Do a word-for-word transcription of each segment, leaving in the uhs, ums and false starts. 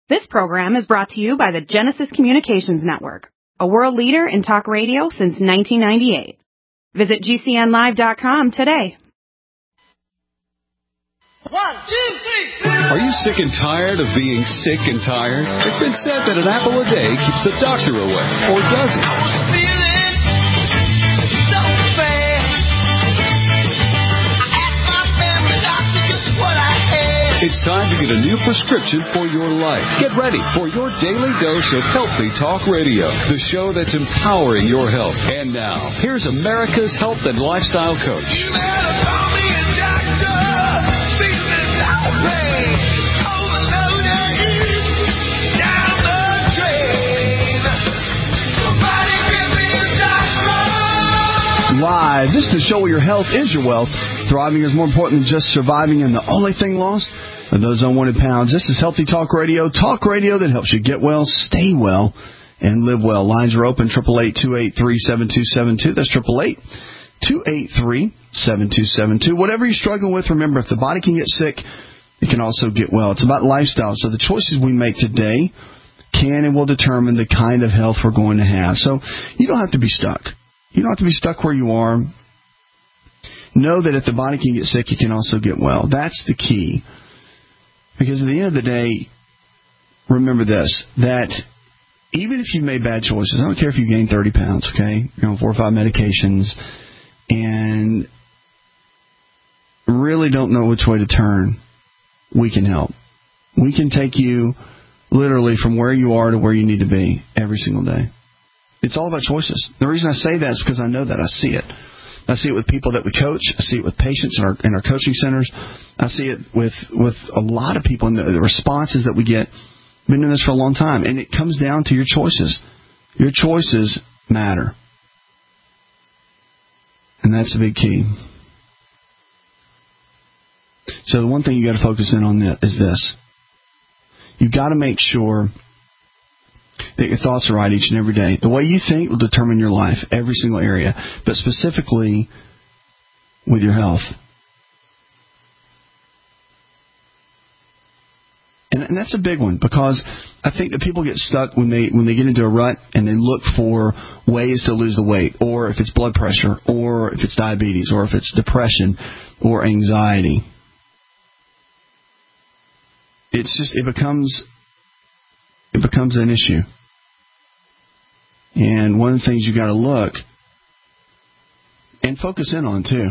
This program is brought to you by the Genesis Communications Network, a world leader in talk radio since nineteen ninety-eight. Visit G C N live dot com today. One, two, three, four. Are you sick and tired of being sick and tired? It's been said that an apple a day keeps the doctor away, or does it? I was feeling so bad. I asked my family doctor just what I had. It's time to get a new prescription for your life. Get ready for your daily dose of Healthy Talk Radio, the show that's empowering your health. And now, here's America's health and lifestyle coach. You better call me a doctor. Feeling outraged. Overloaded. Down the drain. Somebody give me a doctor. Live. This is the show where your health is your wealth. Thriving is more important than just surviving, and the only thing lost are those unwanted pounds. This is Healthy Talk Radio. Talk radio that helps you get well, stay well, and live well. Lines are open, eight eight eight, two eight three, seven two seven two. That's eight eight eight, two eight three, seven two seven two. Whatever you're struggling with, remember, if the body can get sick, it can also get well. It's about lifestyle. So the choices we make today can and will determine the kind of health we're going to have. So you don't have to be stuck. You don't have to be stuck where you are. Know that if the body can get sick, it can also get well. That's the key. Because at the end of the day, remember this, that even if you've made bad choices, I don't care if you gain thirty pounds, okay, you're on four or five medications, and really don't know which way to turn, we can help. We can take you literally from where you are to where you need to be every single day. It's all about choices. The reason I say that is because I know that. I see it. I see it with people that we coach. I see it with patients in our in our coaching centers. I see it with, with a lot of people and the, the responses that we get. Been doing this for a long time. And it comes down to your choices. Your choices matter. And that's a big key. So the one thing you got to focus in on is this. You've got to make sure that your thoughts are right each and every day. The way you think will determine your life, every single area, but specifically with your health. And, and that's a big one, because I think that people get stuck when they when they get into a rut and they look for ways to lose the weight, or if it's blood pressure, or if it's diabetes, or if it's depression, or anxiety. It's just, it becomes... It becomes an issue. And one of the things you got to look and focus in on too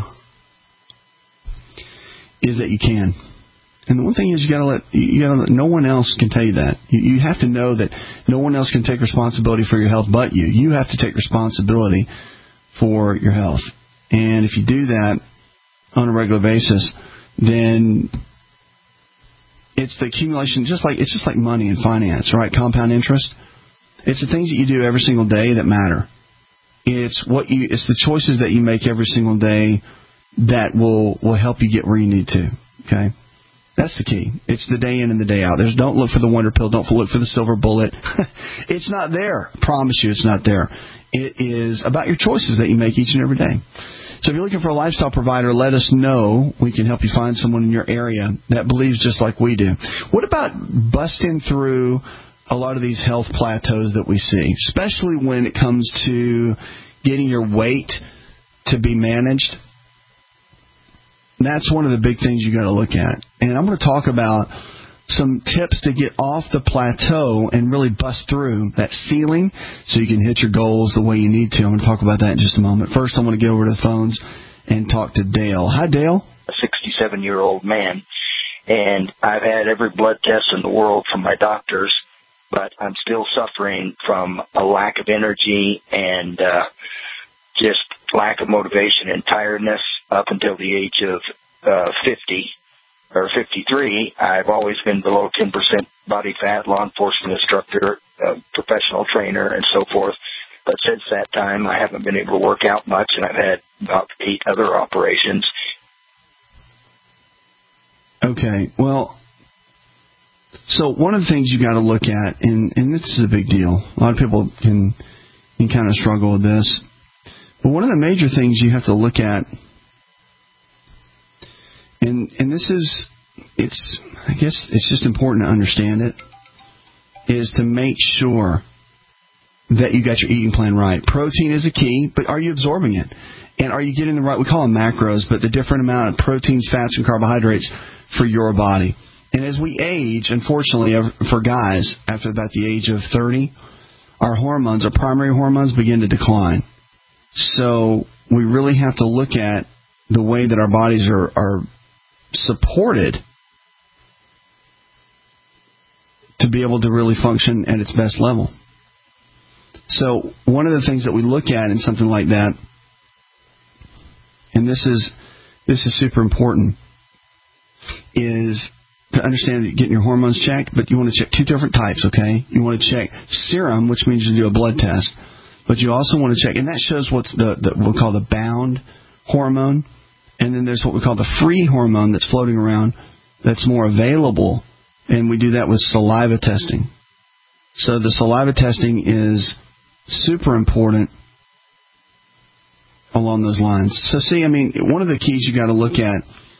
is that you can. And the one thing is you got to let you got to let, no one else can tell you that. You, you have to know that no one else can take responsibility for your health but you. You have to take responsibility for your health. And if you do that on a regular basis, then it's the accumulation, just like it's just like money and finance, right? Compound interest. It's the things that you do every single day that matter. It's what you. It's the choices that you make every single day that will will help you get where you need to. Okay, that's the key. It's the day in and the day out. There's don't look for the wonder pill. Don't look for the silver bullet. It's not there. I promise you, it's not there. It is about your choices that you make each and every day. So if you're looking for a lifestyle provider, let us know. We can help you find someone in your area that believes just like we do. What about busting through a lot of these health plateaus that we see, especially when it comes to getting your weight to be managed? That's one of the big things you got to look at. And I'm going to talk about some tips to get off the plateau and really bust through that ceiling so you can hit your goals the way you need to. I'm going to talk about that in just a moment. First, I want to get over to the phones and talk to Dale. Hi, Dale. A sixty-seven-year-old man, and I've had every blood test in the world from my doctors, but I'm still suffering from a lack of energy and uh, just lack of motivation and tiredness up until the age of uh, fifty. Or fifty-three, I've always been below ten percent body fat, law enforcement instructor, uh, professional trainer, and so forth. But since that time, I haven't been able to work out much, and I've had about eight other operations. Okay, well, so one of the things you got to look at, and, and this is a big deal. A lot of people can, can kind of struggle with this. But one of the major things you have to look at, and and this is, it's, I guess it's just important to understand it, is to make sure that you got your eating plan right. Protein is a key, but are you absorbing it? And are you getting the right, we call them macros, but the different amount of proteins, fats, and carbohydrates for your body. And as we age, unfortunately, for guys, after about the age of thirty, our hormones, our primary hormones, begin to decline. So we really have to look at the way that our bodies are, are supported to be able to really function at its best level. So one of the things that we look at in something like that, and this is this is super important, is to understand that you're getting your hormones checked, but you want to check two different types, okay? You want to check serum, which means you do a blood test, but you also want to check, and that shows what's the, the what we call the bound hormone, and then there's what we call the free hormone that's floating around that's more available, and we do that with saliva testing. So the saliva testing is super important along those lines. So see, I mean, one of the keys you got to look at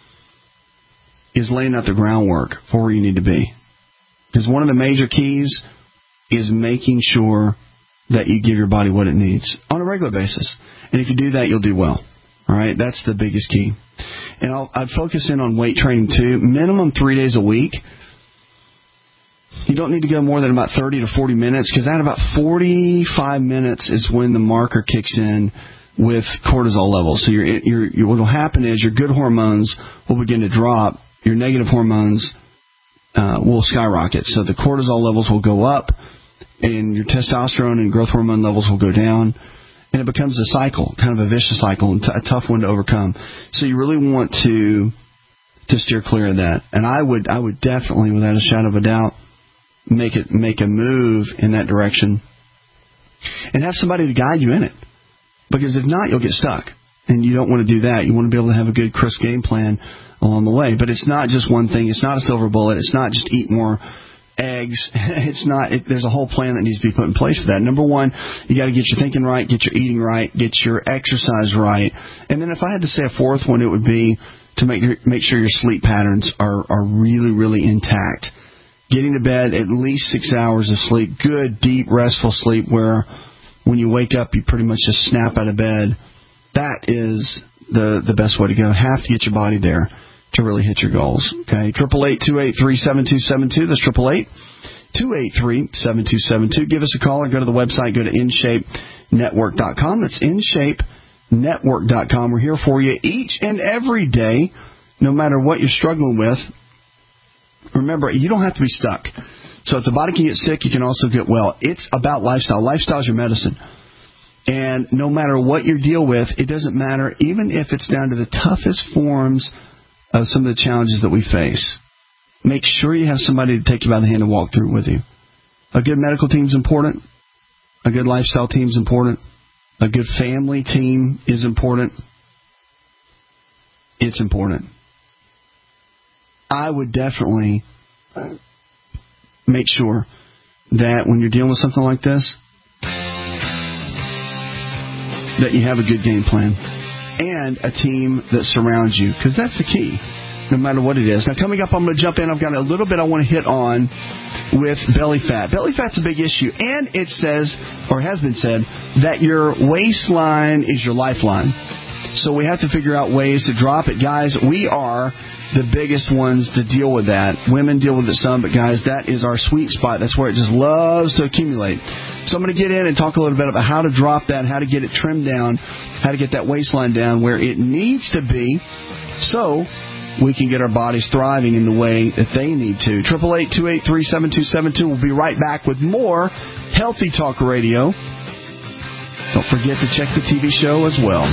is laying out the groundwork for where you need to be. Because one of the major keys is making sure that you give your body what it needs on a regular basis. And if you do that, you'll do well. All right? That's the biggest key. And I'll, I'd focus in on weight training, too. Minimum three days a week. You don't need to go more than about thirty to forty minutes, because at about forty-five minutes is when the marker kicks in with cortisol levels. So your, your, your, what will happen is your good hormones will begin to drop. Your negative hormones uh, will skyrocket. So the cortisol levels will go up, and your testosterone and growth hormone levels will go down, and it becomes a cycle, kind of a vicious cycle, and t- a tough one to overcome. So you really want to to steer clear of that. And I would I would definitely, without a shadow of a doubt, make it make a move in that direction, and have somebody to guide you in it. Because if not, you'll get stuck, and you don't want to do that. You want to be able to have a good, crisp game plan along the way. But it's not just one thing. It's not a silver bullet. It's not just eat more eggs. It's not. It, there's a whole plan that needs to be put in place for that. Number one, you got to get your thinking right, get your eating right, get your exercise right. And then if I had to say a fourth one, it would be to make your, make sure your sleep patterns are, are really, really intact. Getting to bed at least six hours of sleep, good, deep, restful sleep where when you wake up, you pretty much just snap out of bed. That is the the best way to go. Have to get your body there to really hit your goals. Okay, triple eight two eight three seven two seven two. That's triple eight two eight three seven two seven two. Give us a call or go to the website. Go to in shape network dot com. That's in shape network dot com. We're here for you each and every day, no matter what you're struggling with. Remember, you don't have to be stuck. So if the body can get sick, you can also get well. It's about lifestyle. Lifestyle is your medicine. And no matter what you deal with, it doesn't matter, even if it's down to the toughest forms of some of the challenges that we face. Make sure you have somebody to take you by the hand and walk through with you. A good medical team is important. A good lifestyle team is important. A good family team is important. It's important. I would definitely make sure that when you're dealing with something like this, that you have a good game plan and a team that surrounds you, because that's the key, no matter what it is. Now, coming up, I'm going to jump in. I've got a little bit I want to hit on with belly fat. Belly fat's a big issue, and it says, or has been said, that your waistline is your lifeline. So we have to figure out ways to drop it. Guys, we are the biggest ones to deal with that. Women deal with it some, but guys, that is our sweet spot. That's where it just loves to accumulate. So I'm going to get in and talk a little bit about how to drop that, how to get it trimmed down, how to get that waistline down where it needs to be so we can get our bodies thriving in the way that they need to. eight eight eight, two eight three, seven two seven two. We'll be right back with more Healthy Talk Radio. Don't forget to check the T V show as well.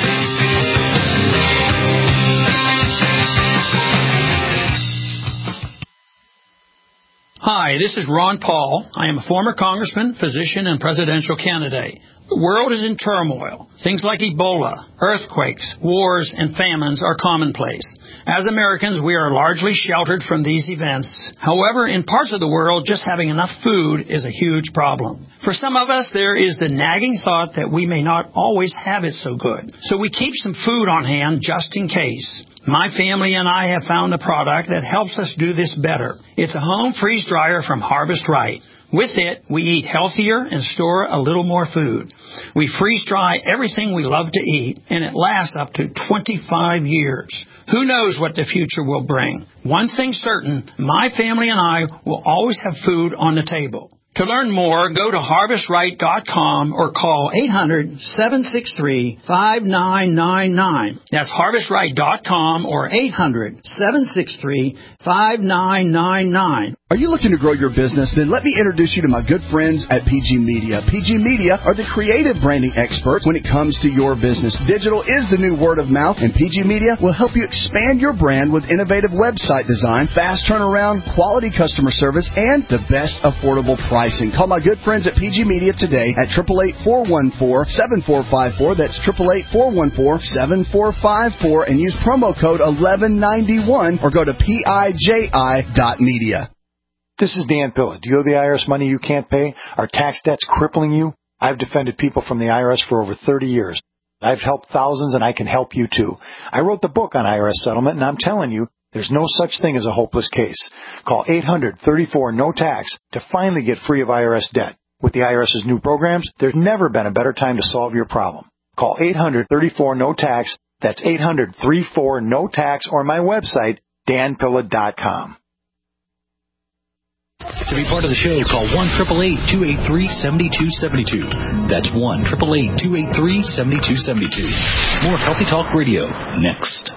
Hi, this is Ron Paul. I am a former congressman, physician, and presidential candidate. The world is in turmoil. Things like Ebola, earthquakes, wars, and famines are commonplace. As Americans, we are largely sheltered from these events. However, in parts of the world, just having enough food is a huge problem. For some of us, there is the nagging thought that we may not always have it so good. So we keep some food on hand just in case. My family and I have found a product that helps us do this better. It's a home freeze dryer from Harvest Right. With it, we eat healthier and store a little more food. We freeze dry everything we love to eat, and it lasts up to twenty-five years. Who knows what the future will bring? One thing's certain, my family and I will always have food on the table. To learn more, go to harvest right dot com or call eight hundred, seven six three, five nine nine nine. That's harvest right dot com or eight hundred, seven six three, five nine nine nine. Are you looking to grow your business? Then let me introduce you to my good friends at P G Media. P G Media are the creative branding experts when it comes to your business. Digital is the new word of mouth, and P G Media will help you expand your brand with innovative website design, fast turnaround, quality customer service, and the best affordable pricing. Call my good friends at P G Media today at eight eight eight, four one four, seven four five four. That's eight eight eight, four one four, seven four five four, and use promo code eleven ninety-one or go to P I J I dot media. This is Dan Pilla. Do you owe the I R S money you can't pay? Are tax debts crippling you? I've defended people from the I R S for over thirty years. I've helped thousands, and I can help you too. I wrote the book on I R S settlement, and I'm telling you, there's no such thing as a hopeless case. Call eight hundred, thirty-four, no tax to finally get free of I R S debt. With the IRS's new programs, there's never been a better time to solve your problem. Call eight hundred, thirty-four, no tax. That's eight hundred, thirty-four, no tax, or my website, dan pilla dot com. To be part of the show, call one eight eight eight, two eight three, seven two seven two. That's one eight eight eight, two eight three, seven two seven two. More Healthy Talk Radio next.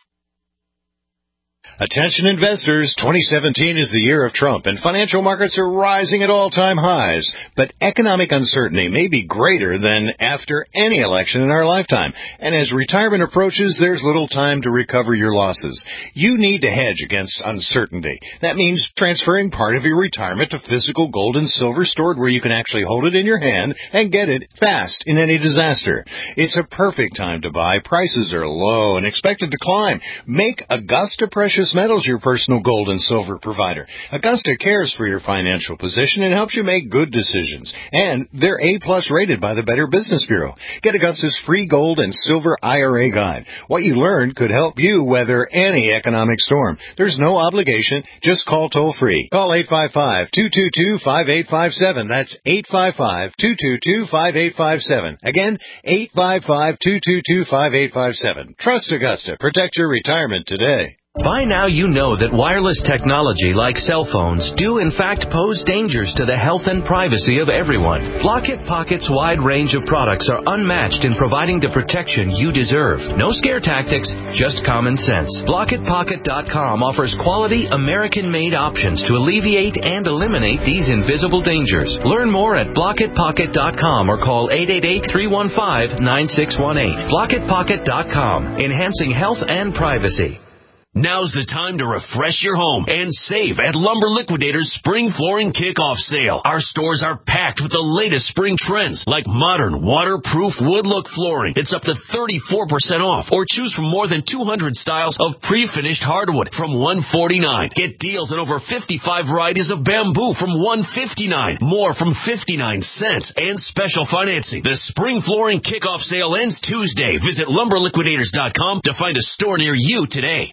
Attention investors, twenty seventeen is the year of Trump, and financial markets are rising at all-time highs. But economic uncertainty may be greater than after any election in our lifetime. And as retirement approaches, there's little time to recover your losses. You need to hedge against uncertainty. That means transferring part of your retirement to physical gold and silver stored where you can actually hold it in your hand and get it fast in any disaster. It's a perfect time to buy. Prices are low and expected to climb. Make Augusta Precious Metals your personal gold and silver provider. Augusta cares for your financial position and helps you make good decisions. And they're A-plus rated by the Better Business Bureau. Get Augusta's free gold and silver I R A guide. What you learned could help you weather any economic storm. There's no obligation. Just call toll-free. Call eight five five, two two two, five eight five seven. That's eight five five, two two two, five eight five seven. Again, eight five five, two two two, five eight five seven. Trust Augusta. Protect your retirement today. By now you know that wireless technology like cell phones do in fact pose dangers to the health and privacy of everyone. Blockit Pocket's wide range of products are unmatched in providing the protection you deserve. No scare tactics, just common sense. Blockit Pocket dot com offers quality American-made options to alleviate and eliminate these invisible dangers. Learn more at Blockit Pocket dot com or call eight eight eight, three one five, nine six one eight. Blockit Pocket dot com, enhancing health and privacy. Now's the time to refresh your home and save at Lumber Liquidators Spring Flooring Kickoff Sale. Our stores are packed with the latest spring trends like modern, waterproof wood look flooring. It's up to thirty-four percent off, or choose from more than two hundred styles of pre-finished hardwood from one forty-nine. Get deals on over fifty-five varieties of bamboo from one fifty-nine. More from fifty-nine cents and special financing. The Spring Flooring Kickoff Sale ends Tuesday. Visit lumber liquidators dot com to find a store near you today.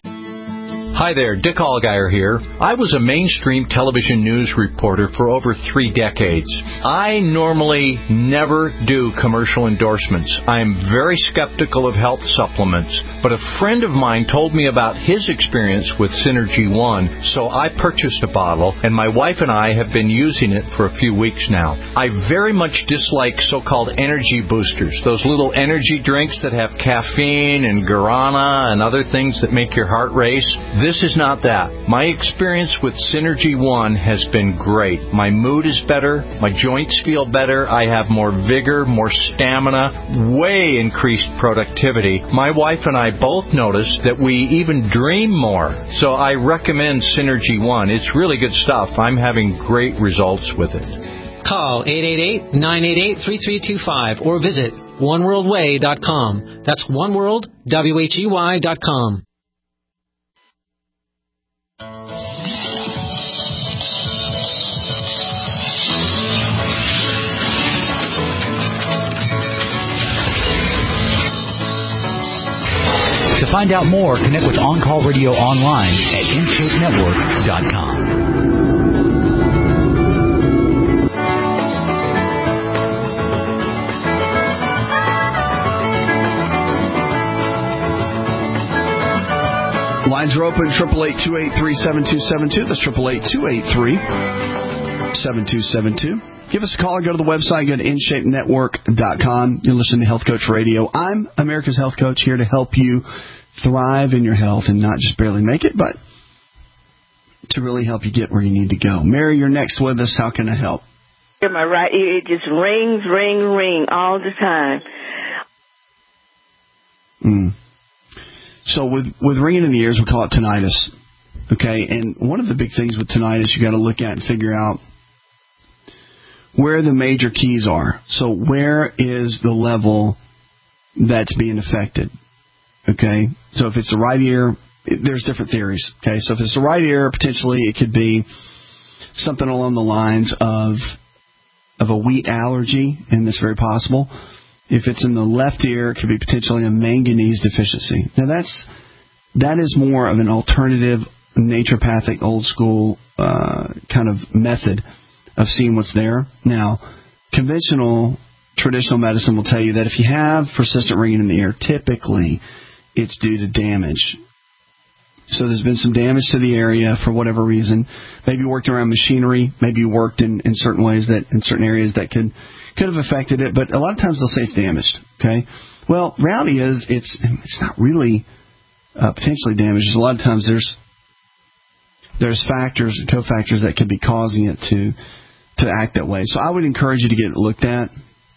Hi there, Dick Allgaier here. I was a mainstream television news reporter for over three decades. I normally never do commercial endorsements. I am very skeptical of health supplements, but a friend of mine told me about his experience with Synergy One, so I purchased a bottle, and my wife and I have been using it for a few weeks now. I very much dislike so-called energy boosters, those little energy drinks that have caffeine and guarana and other things that make your heart race. This is not that. My experience with Synergy One has been great. My mood is better. My joints feel better. I have more vigor, more stamina, way increased productivity. My wife and I both noticed that we even dream more. So I recommend Synergy One. It's really good stuff. I'm having great results with it. Call eight eight eight, nine eight eight, three three two five or visit one world way dot com. That's oneworld, W H E Y dot com. To find out more, connect with On Call Radio online at in shape network dot com. Lines are open, triple eight, two eight three, seven two seven two. That's triple eight, two eight three, seven two seven two. Give us a call or go to the website, go to in shape network dot com. You're listening to Health Coach Radio. I'm America's Health Coach, here to help you thrive in your health and not just barely make it, but to really help you get where you need to go. Mary, you're next with us. How can I help? In my right ear, it just rings, ring, ring all the time. Mm. So with, with ringing in the ears, we call it tinnitus. Okay, and one of the big things with tinnitus you got to look at and figure out where the major keys are. So where is the level that's being affected? Okay, so if it's the right ear, there's different theories. Okay, so if it's the right ear, potentially it could be something along the lines of of a wheat allergy, and that's very possible. If it's in the left ear, it could be potentially a manganese deficiency. Now, that's that is more of an alternative, naturopathic, old-school uh, kind of method of seeing what's there. Now, conventional, traditional medicine will tell you that if you have persistent ringing in the ear, typically it's due to damage. So there's been some damage to the area for whatever reason. Maybe you worked around machinery. Maybe you worked in, in certain ways that in certain areas that could could have affected it. But a lot of times they'll say it's damaged. Okay. Well, reality is it's it's not really uh, potentially damaged. A lot of times there's there's factors, cofactors that could be causing it to to act that way. So I would encourage you to get it looked at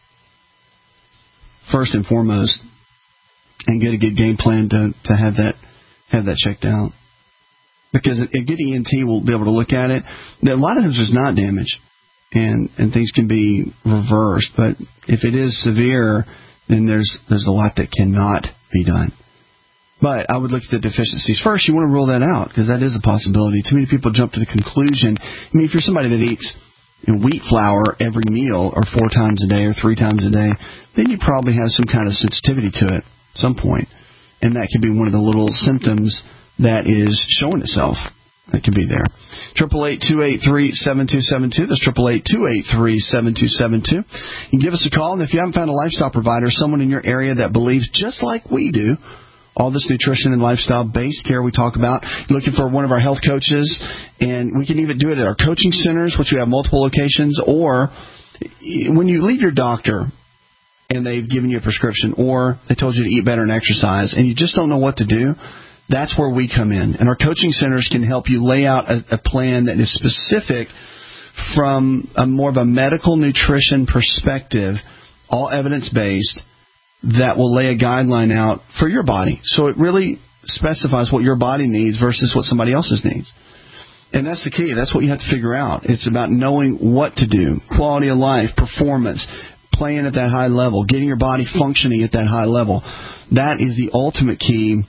first and foremost, and get a good game plan to to have that. have that checked out. Because a good E N T will be able to look at it. A lot of times there's not damage, and, and things can be reversed. But if it is severe, then there's there's a lot that cannot be done. But I would look at the deficiencies. First, you want to rule that out, because that is a possibility. Too many people jump to the conclusion. I mean, if you're somebody that eats you know, wheat flour every meal, or four times a day, or three times a day, then you probably have some kind of sensitivity to it at some point. And that could be one of the little symptoms that is showing itself. That could be there. triple eight, two eight three, seven two seven two. That's triple eight, two eight three, seven two seven two. You can give us a call, and if you haven't found a lifestyle provider, someone in your area that believes just like we do, all this nutrition and lifestyle-based care we talk about, you're looking for one of our health coaches, and we can even do it at our coaching centers, which we have multiple locations, or when you leave your doctor and they've given you a prescription, or they told you to eat better and exercise, and you just don't know what to do, that's where we come in. And our coaching centers can help you lay out a, a plan that is specific from a more of a medical nutrition perspective, all evidence-based, that will lay a guideline out for your body. So it really specifies what your body needs versus what somebody else's needs. And that's the key. That's what you have to figure out. It's about knowing what to do, quality of life, performance, playing at that high level, getting your body functioning at that high level. That is the ultimate key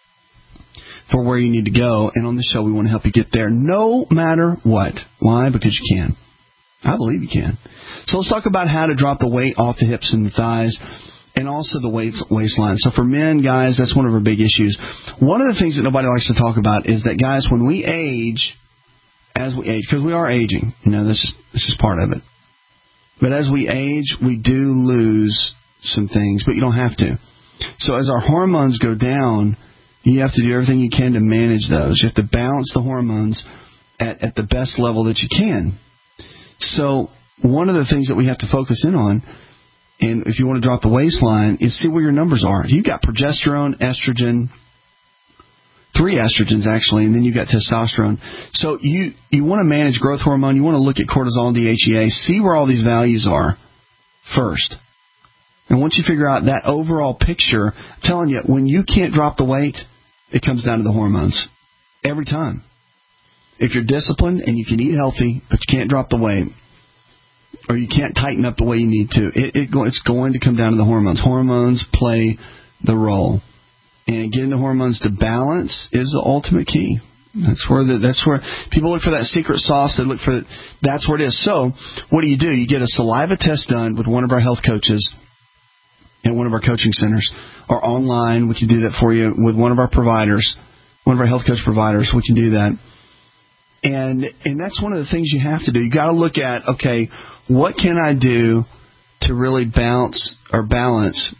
for where you need to go. And on this show, we want to help you get there no matter what. Why? Because you can. I believe you can. So let's talk about how to drop the weight off the hips and the thighs, and also the waist, waistline. So for men, guys, that's one of our big issues. One of the things that nobody likes to talk about is that, guys, when we age, as we age, because we are aging, you know, this, this is part of it. But as we age, we do lose some things, but you don't have to. So as our hormones go down, you have to do everything you can to manage those. You have to balance the hormones at, at the best level that you can. So one of the things that we have to focus in on, and if you want to drop the waistline, is see where your numbers are. You've got progesterone, estrogen, three estrogens actually, and then you've got testosterone. So you, you want to manage growth hormone. You want to look at cortisol, D H E A, see where all these values are first. And once you figure out that overall picture, I'm telling you, when you can't drop the weight, it comes down to the hormones. Every time. If you're disciplined and you can eat healthy, but you can't drop the weight, or you can't tighten up the way you need to, it, it go, it's going to come down to the hormones. Hormones play the role. And getting the hormones to balance is the ultimate key. That's where the, that's where people look for that secret sauce. They look for that's where it is. So what do you do? You get a saliva test done with one of our health coaches. at one of our coaching centers or online. We can do that for you with one of our providers, one of our health coach providers. We can do that. And and that's one of the things you have to do. You got to look at, okay, what can I do to really bounce or balance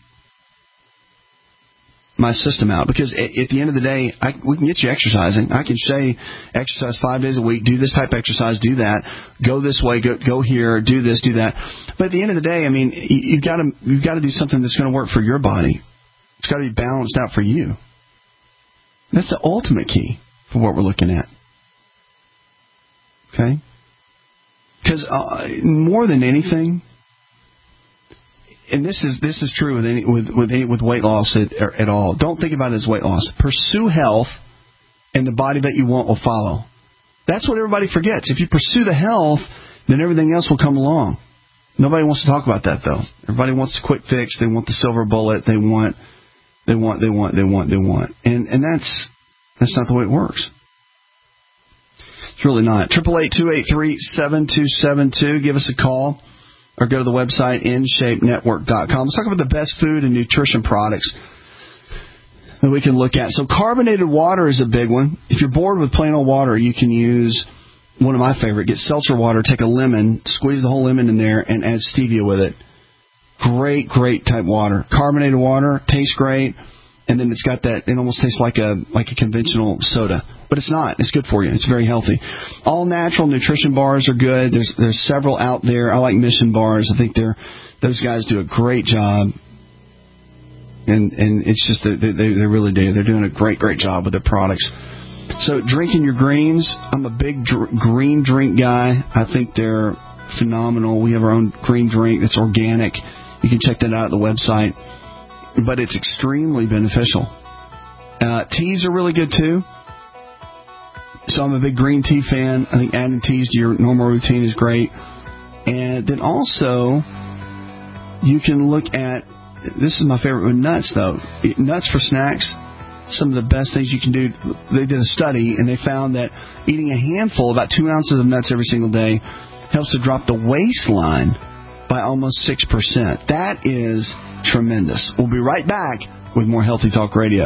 my system out? Because at, at the end of the day, I, we can get you exercising. I can say exercise five days a week, do this type of exercise, do that, go this way, go go here, do this, do that. But at the end of the day, I mean, you, you've got to you've got to do something that's going to work for your body. It's got to be balanced out for you. That's the ultimate key for what we're looking at. Okay? Because uh, more than anything, and this is this is true with any with with, any, with weight loss at, at all. Don't think about it as weight loss. Pursue health, and the body that you want will follow. That's what everybody forgets. If you pursue the health, then everything else will come along. Nobody wants to talk about that, though. Everybody wants a quick fix. They want the silver bullet. They want, they want, they want, they want, they want, and and that's that's not the way it works. It's really not. Triple eight two eight three seven two seven two. Give us a call or go to the website in shape network dot com. Let's talk about the best food and nutrition products that we can look at. So carbonated water is a big one. If you're bored with plain old water, you can use one of my favorite. Get seltzer water, take a lemon, squeeze the whole lemon in there, and add stevia with it. Great, great type water. Carbonated water, tastes great. And then it's got that, it almost tastes like a like a conventional soda. But it's not. It's good for you. It's very healthy. All natural nutrition bars are good. There's there's several out there. I like Mission bars. I think they're those guys do a great job. And and it's just that they, they, they really do. They're doing a great, great job with their products. So drinking your greens, I'm a big dr- green drink guy. I think they're phenomenal. We have our own green drink that's organic. You can check that out at the website. But it's extremely beneficial. Uh, teas are really good, too. So I'm a big green tea fan. I think adding teas to your normal routine is great. And then also, you can look at, this is my favorite with nuts, though. Nuts for snacks, some of the best things you can do. They did a study, and they found that eating a handful, about two ounces of nuts every single day, helps to drop the waistline by almost six percent. That is tremendous. We'll be right back with more Healthy Talk Radio.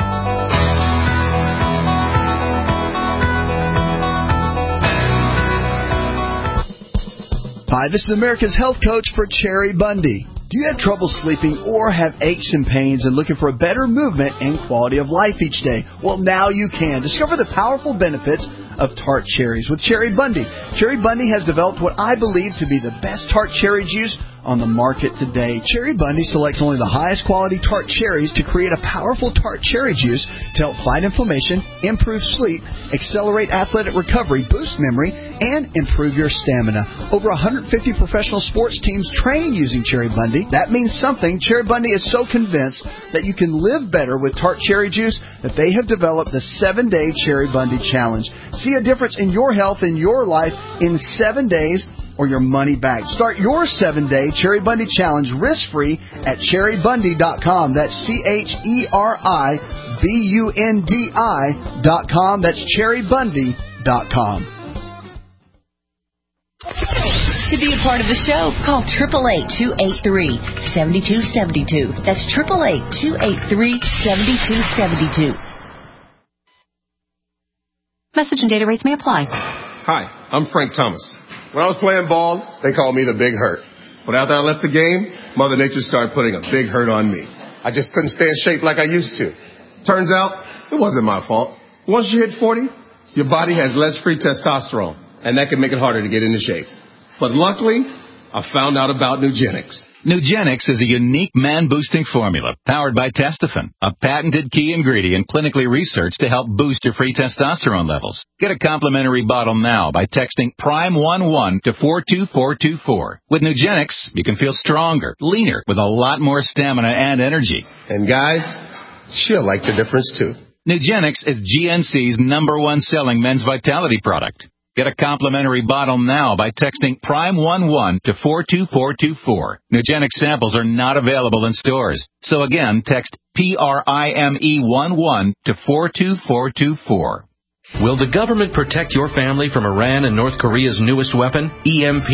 Hi, this is America's Health Coach for Cherry Bundy. Do you have trouble sleeping or have aches and pains and looking for a better movement and quality of life each day? Well, now you can. Discover the powerful benefits of tart cherries with Cherry Bundy. Cherry Bundy has developed what I believe to be the best tart cherry juice on the market today. Cherry Bundy selects only the highest quality tart cherries to create a powerful tart cherry juice to help fight inflammation, improve sleep, accelerate athletic recovery, boost memory, and improve your stamina. Over one hundred fifty professional sports teams train using Cherry Bundy. That means something. Cherry Bundy is so convinced that you can live better with tart cherry juice that they have developed the seven-day Cherry Bundy Challenge. See a difference in your health and your life in seven days or your money back. Start your seven-day Cherry Bundy Challenge risk-free at cherry bundy dot com. That's C H E R I B U N D I dot com. That's cherry bundy dot com. To be a part of the show, call eight eight eight, two eight three, seven two seven two. That's eight eight eight, two eight three, seven two seven two. Message and data rates may apply. Hi, I'm Frank Thomas. When I was playing ball, they called me the Big Hurt. But after I left the game, Mother Nature started putting a big hurt on me. I just couldn't stay in shape like I used to. Turns out, it wasn't my fault. Once you hit forty, your body has less free testosterone, and that can make it harder to get into shape. But luckily, I found out about Nugenix. Nugenix is a unique man-boosting formula powered by Testofen, a patented key ingredient clinically researched to help boost your free testosterone levels. Get a complimentary bottle now by texting prime one one to four two four two four. With Nugenix, you can feel stronger, leaner, with a lot more stamina and energy. And guys, she'll like the difference too. Nugenix is G N C's number one selling men's vitality product. Get a complimentary bottle now by texting prime one one to four two four two four. Nugenix samples are not available in stores. So again, text P R I M E one one to four two four two four. Will the government protect your family from Iran and North Korea's newest weapon, E M P?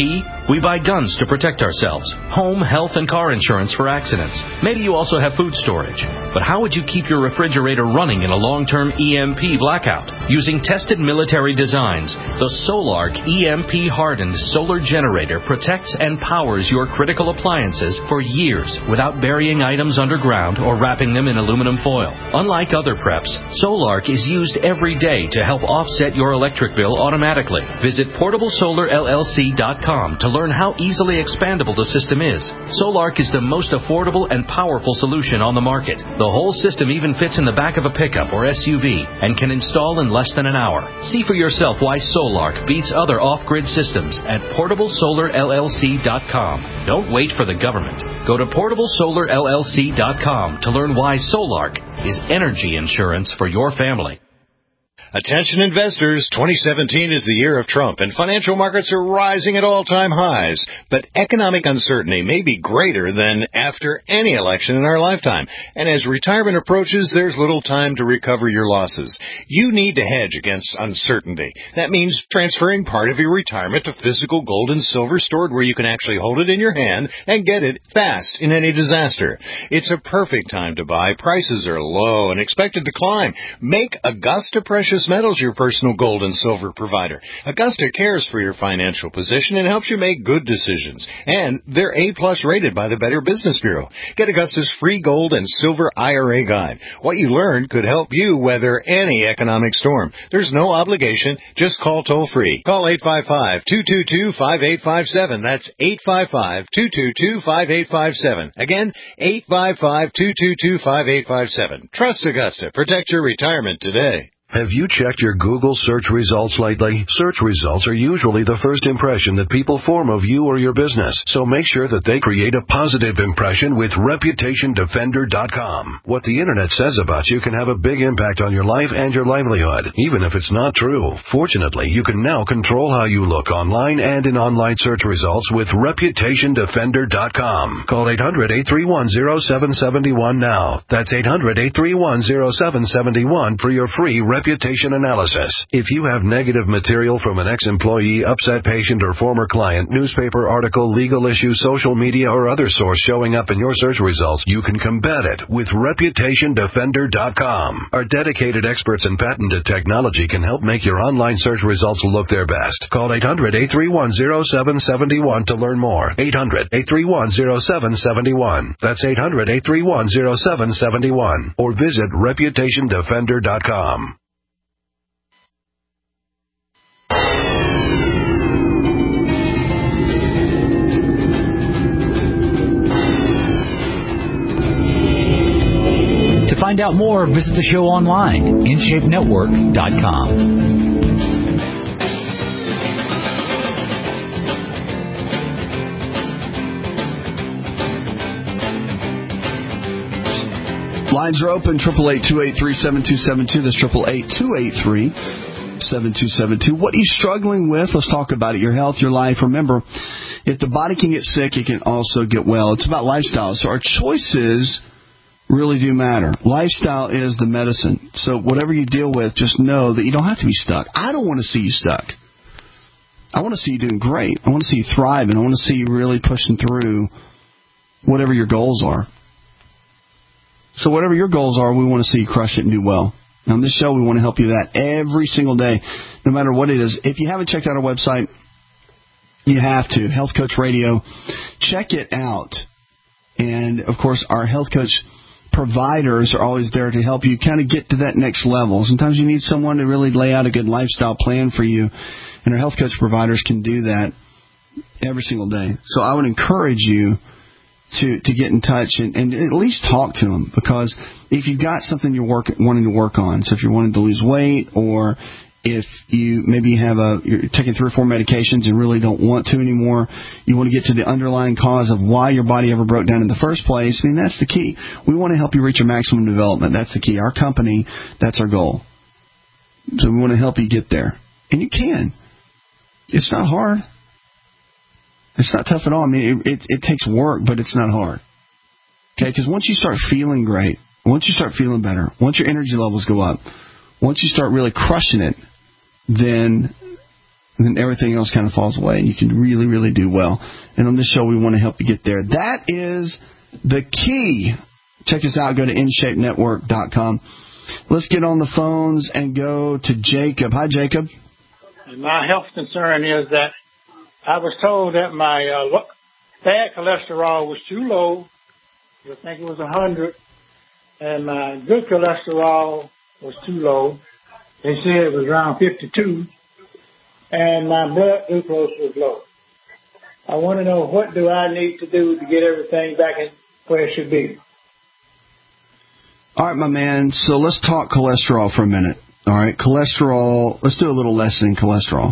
We buy guns to protect ourselves, home, health, and car insurance for accidents. Maybe you also have food storage. But how would you keep your refrigerator running in a long-term E M P blackout? Using tested military designs, the Solark E M P-hardened solar generator protects and powers your critical appliances for years without burying items underground or wrapping them in aluminum foil. Unlike other preps, Solark is used every day to help offset your electric bill automatically. Visit portable solar L L C dot com to learn how easily expandable the system is. Solark is the most affordable and powerful solution on the market. The whole system even fits in the back of a pickup or S U V and can install in less than an hour. See for yourself why Solark beats other off-grid systems at portable solar L L C dot com. Don't wait for the government. Go to portable solar L L C dot com to learn why Solark is energy insurance for your family. Attention investors, twenty seventeen is the year of Trump, and financial markets are rising at all-time highs. But economic uncertainty may be greater than after any election in our lifetime. And as retirement approaches, there's little time to recover your losses. You need to hedge against uncertainty. That means transferring part of your retirement to physical gold and silver stored where you can actually hold it in your hand and get it fast in any disaster. It's a perfect time to buy. Prices are low and expected to climb. Make Augusta Precious Metals your personal gold and silver provider. Augusta cares for your financial position and helps you make good decisions. And they're A-plus rated by the Better Business Bureau. Get Augusta's free gold and silver I R A guide. What you learn could help you weather any economic storm. There's no obligation. Just call toll-free. Call eight five five, two two two, five eight five seven. That's eight five five, two two two, five eight five seven. Again, eight five five, two two two, five eight five seven. Trust Augusta. Protect your retirement today. Have you checked your Google search results lately? Search results are usually the first impression that people form of you or your business, so make sure that they create a positive impression with reputation defender dot com. What the Internet says about you can have a big impact on your life and your livelihood, even if it's not true. Fortunately, you can now control how you look online and in online search results with reputation defender dot com. Call eight hundred, eight three one, zero seven seven one now. That's eight hundred, eight three one, zero seven seven one for your free reputation analysis. If you have negative material from an ex-employee, upset patient, or former client, newspaper article, legal issue, social media, or other source showing up in your search results, you can combat it with reputation defender dot com. Our dedicated experts in patented technology can help make your online search results look their best. Call eight hundred, eight three one, zero seven seven one to learn more. eight hundred, eight three one, zero seven seven one. That's eight hundred, eight three one, zero seven seven one. Or visit reputation defender dot com. To find out more, visit the show online, in shape network dot com. Lines are open, triple eight, two eight three, seven two seven two. That's triple eight, two eight three, seven two seven two. What are you struggling with? Let's talk about it. Your health, your life. Remember, if the body can get sick, it can also get well. It's about lifestyle. So our choices really do matter. Lifestyle is the medicine. So whatever you deal with, just know that you don't have to be stuck. I don't want to see you stuck. I want to see you doing great. I want to see you thriving. I want to see you really pushing through whatever your goals are. So whatever your goals are, we want to see you crush it and do well. Now, on this show, we want to help you that every single day, no matter what it is. If you haven't checked out our website, you have to. Health Coach Radio. Check it out. And, of course, our Health Coach providers are always there to help you kind of get to that next level. Sometimes you need someone to really lay out a good lifestyle plan for you, and our Health Coach providers can do that every single day. So I would encourage you to to get in touch and, and at least talk to them, because if you've got something you're work, wanting to work on, so if you're wanting to lose weight, or if you maybe have a you're taking three or four medications and really don't want to anymore, you want to get to the underlying cause of why your body ever broke down in the first place, I mean, that's the key. We want to help you reach your maximum development. That's the key. Our company, that's our goal. So we want to help you get there. And you can. It's not hard. It's not tough at all. I mean, it, it, it takes work, but it's not hard. Okay? Because once you start feeling great, once you start feeling better, once your energy levels go up, once you start really crushing it, then and then everything else kind of falls away, and you can really, really do well. And on this show, we want to help you get there. That is the key. Check us out. Go to in shape network dot com. Let's get on the phones and go to Jacob. Hi, Jacob. My health concern is that I was told that my uh, bad cholesterol was too low. I think it was one hundred. And my good cholesterol was too low. They said it was around fifty-two. And my blood glucose was low. I want to know, what do I need to do to get everything back in where it should be? All right, my man. So let's talk cholesterol for a minute. All right, cholesterol. Let's do a little lesson in cholesterol.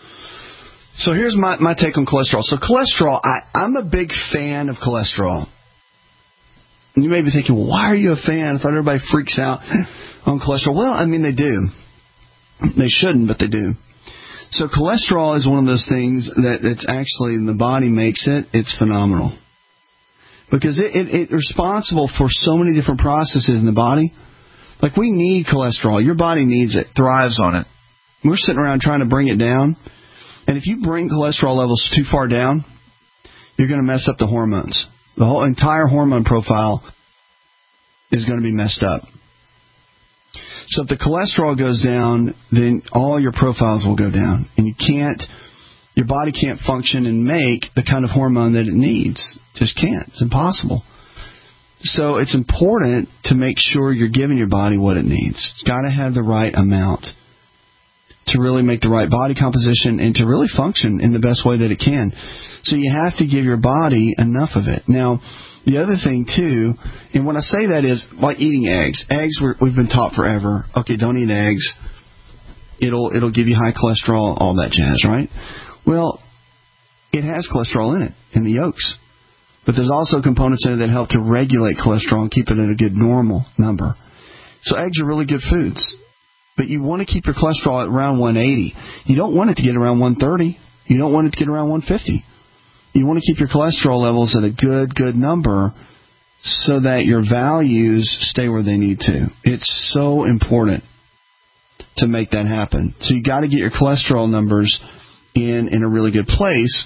So here's my, my take on cholesterol. So cholesterol, I, I'm a big fan of cholesterol. And you may be thinking, well, why are you a fan? I thought everybody freaks out on cholesterol. Well, I mean, they do. They shouldn't, but they do. So cholesterol is one of those things that it's actually, the body makes it, it's phenomenal. Because it, it, it's responsible for so many different processes in the body. Like, we need cholesterol. Your body needs it, thrives on it. We're sitting around trying to bring it down. And if you bring cholesterol levels too far down, you're going to mess up the hormones. The whole entire hormone profile is going to be messed up. So if the cholesterol goes down, then all your profiles will go down. And you can't, your body can't function and make the kind of hormone that it needs. Just can't. It's impossible. So it's important to make sure you're giving your body what it needs. It's got to have the right amount to really make the right body composition and to really function in the best way that it can. So you have to give your body enough of it. Now, the other thing, too, and when I say that is like eating eggs. Eggs, we're, we've been taught forever, okay, don't eat eggs. It'll it'll give you high cholesterol, all that jazz, right? Well, it has cholesterol in it, in the yolks. But there's also components in it that help to regulate cholesterol and keep it at a good normal number. So eggs are really good foods. But you want to keep your cholesterol at around one eighty. You don't want it to get around one thirty. You don't want it to get around one fifty. You want to keep your cholesterol levels at a good, good number so that your values stay where they need to. It's so important to make that happen. So you got to get your cholesterol numbers in, in a really good place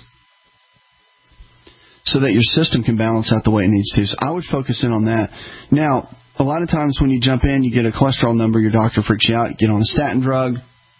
so that your system can balance out the way it needs to. So I would focus in on that. Now, a lot of times when you jump in, you get a cholesterol number, your doctor freaks you out, you get on a statin drug,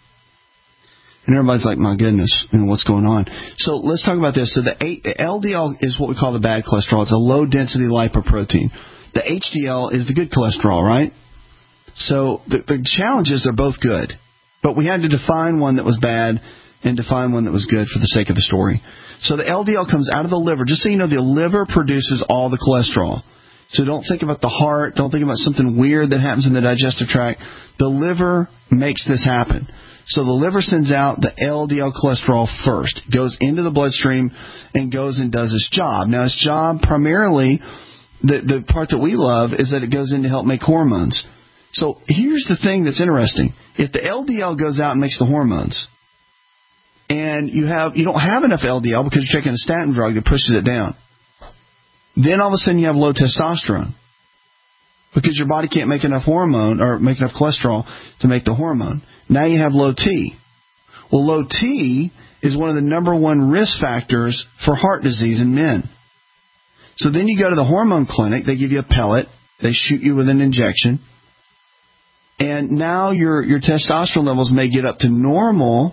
and everybody's like, my goodness, you know, what's going on? So let's talk about this. So the L D L is what we call the bad cholesterol. It's a low-density lipoprotein. The H D L is the good cholesterol, right? So the, the challenge is they're both good. But we had to define one that was bad and define one that was good for the sake of the story. So the L D L comes out of the liver. Just so you know, the liver produces all the cholesterol. So don't think about the heart. Don't think about something weird that happens in the digestive tract. The liver makes this happen. So the liver sends out the L D L cholesterol first. It goes into the bloodstream and goes and does its job. Now, its job primarily, the, the part that we love, is that it goes in to help make hormones. So here's the thing that's interesting. If the L D L goes out and makes the hormones, and you have you don't have enough L D L because you're taking a statin drug that pushes it down, then all of a sudden you have low testosterone because your body can't make enough hormone or make enough cholesterol to make the hormone. Now you have low T. Well, low T is one of the number one risk factors for heart disease in men. So then you go to the hormone clinic. They give you a pellet. They shoot you with an injection. And now your your testosterone levels may get up to normal.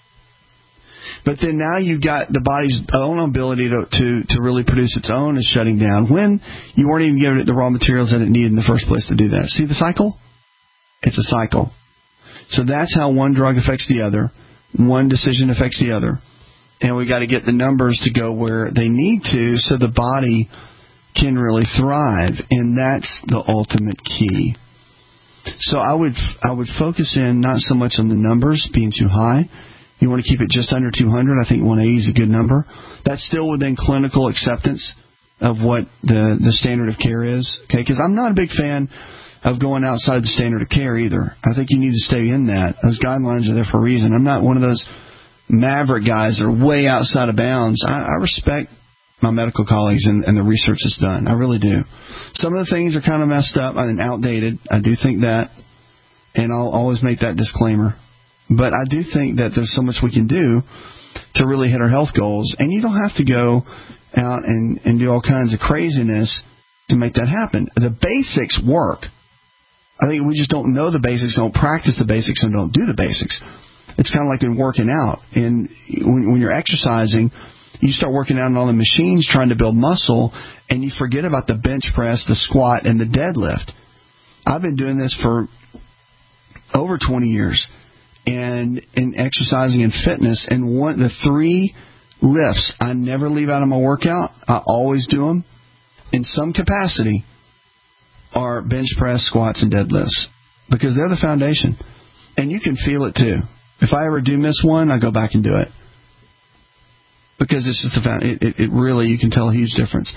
But then now you've got the body's own ability to, to, to really produce its own is shutting down when you weren't even giving it the raw materials that it needed in the first place to do that. See the cycle? It's a cycle. So that's how one drug affects the other. One decision affects the other. And we got to get the numbers to go where they need to so the body can really thrive. And that's the ultimate key. So I would I would focus in not so much on the numbers being too high. You want to keep it just under two hundred. I think one eighty is a good number. That's still within clinical acceptance of what the, the standard of care is. Okay, because I'm not a big fan of going outside the standard of care either. I think you need to stay in that. Those guidelines are there for a reason. I'm not one of those maverick guys that are way outside of bounds. I, I respect my medical colleagues and, and the research that's done. I really do. Some of the things are kind of messed up and outdated. I do think that. And I'll always make that disclaimer. but I do think that there's so much we can do to really hit our health goals, and you don't have to go out and, and do all kinds of craziness to make that happen. The basics work. I think we just don't know the basics, don't practice the basics, and don't do the basics. It's kind of like in working out. And when, when you're exercising, you start working out on all the machines trying to build muscle, and you forget about the bench press, the squat, and the deadlift. I've been doing this for over twenty years, and in exercising and fitness, and one the three lifts I never leave out of my workout, I always do them in some capacity, are bench press, squats, and deadlifts, because they're the foundation. And you can feel it too. If I ever do miss one, I go back and do it, because it's just the found. It, it, it really, you can tell a huge difference.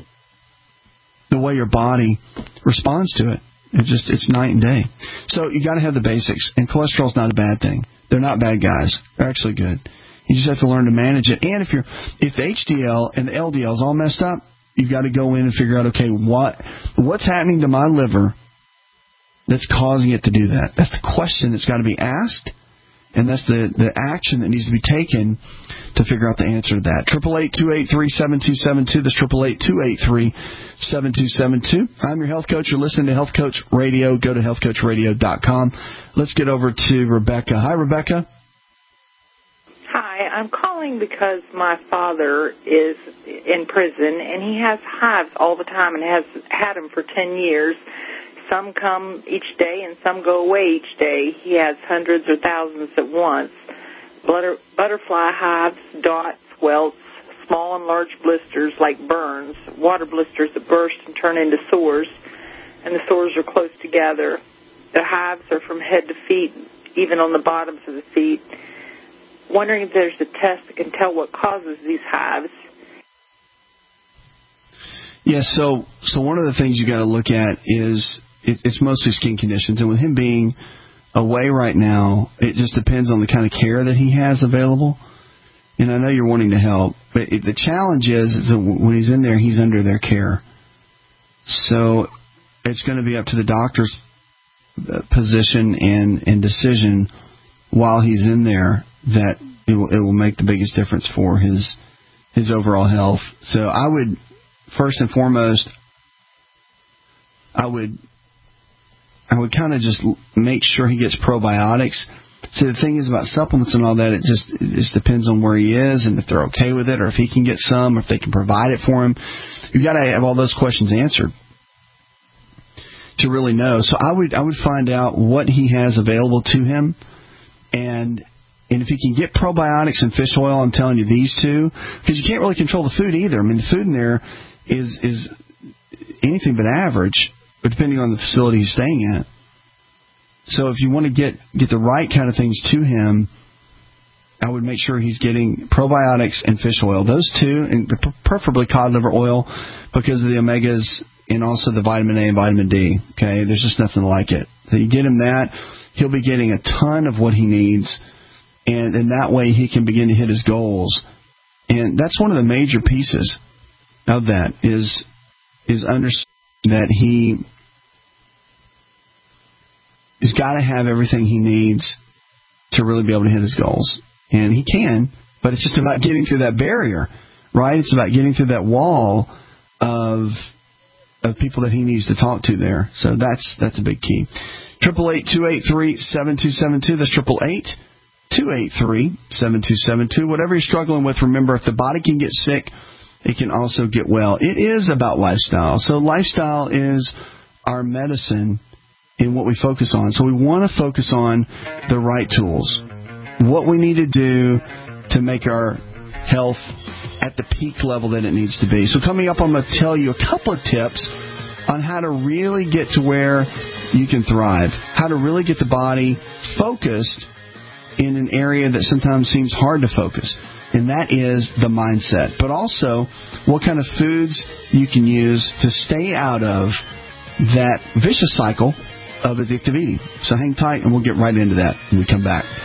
The way your body responds to it, it just it's night and day. So you got to have the basics, and cholesterol's not a bad thing. They're not bad guys. They're actually good. You just have to learn to manage it. And if you're if the H D L and the L D L is all messed up, you've got to go in and figure out, okay, what what's happening to my liver that's causing it to do that? That's the question that's got to be asked, and that's the, the action that needs to be taken to figure out the answer to that. Triple eight two eight three seven two seven two. That's triple eight two eight three seven two seven two. I'm your health coach. You're listening to Health Coach Radio. Go to health coach radio dot com. Let's get over to Rebecca. Hi, Rebecca. Hi, I'm calling because my father is in prison, and he has hives all the time and has had them for ten years. Some come each day and some go away each day. He has hundreds or thousands at once. Butter, butterfly hives, dots, welts, small and large blisters like burns, water blisters that burst and turn into sores, and the sores are close together. The hives are from head to feet, even on the bottoms of the feet. Wondering if there's a test that can tell what causes these hives. Yes, yeah, so so one of the things you got to look at is it, it's mostly skin conditions, and with him being away right now, it just depends on the kind of care that he has available. And I know you're wanting to help, but it, the challenge is, is that when he's in there, he's under their care. So it's going to be up to the doctor's position and, and decision while he's in there that it will, it will make the biggest difference for his his overall health. So I would, first and foremost, I would I would kind of just make sure he gets probiotics. See, the thing is about supplements and all that, it just it just depends on where he is and if they're okay with it, or if he can get some, or if they can provide it for him. You've got to have all those questions answered to really know. So I would I would find out what he has available to him, and and if he can get probiotics and fish oil, I'm telling you, these two, because you can't really control the food either. I mean, the food in there is is anything but average, but depending on the facility he's staying at. So if you want to get, get the right kind of things to him, I would make sure he's getting probiotics and fish oil. Those two, and preferably cod liver oil because of the omegas and also the vitamin A and vitamin D. Okay, there's just nothing like it. So you get him that, he'll be getting a ton of what he needs, and, and that way he can begin to hit his goals. And that's one of the major pieces of that is is understanding that he has got to have everything he needs to really be able to hit his goals. And he can, but it's just about getting through that barrier, right? It's about getting through that wall of of people that he needs to talk to there. So that's that's a big key. Triple eight two eight three seven two seven two. That's triple eight two eight three seven two seven two. Whatever you're struggling with, remember, if the body can get sick, it can also get well. It is about lifestyle. So lifestyle is our medicine in what we focus on. So we want to focus on the right tools, what we need to do to make our health at the peak level that it needs to be. So coming up, I'm going to tell you a couple of tips on how to really get to where you can thrive, how to really get the body focused in an area that sometimes seems hard to focus, and that is the mindset. But also what kind of foods you can use to stay out of that vicious cycle of addictive eating. So hang tight, and we'll get right into that when we come back.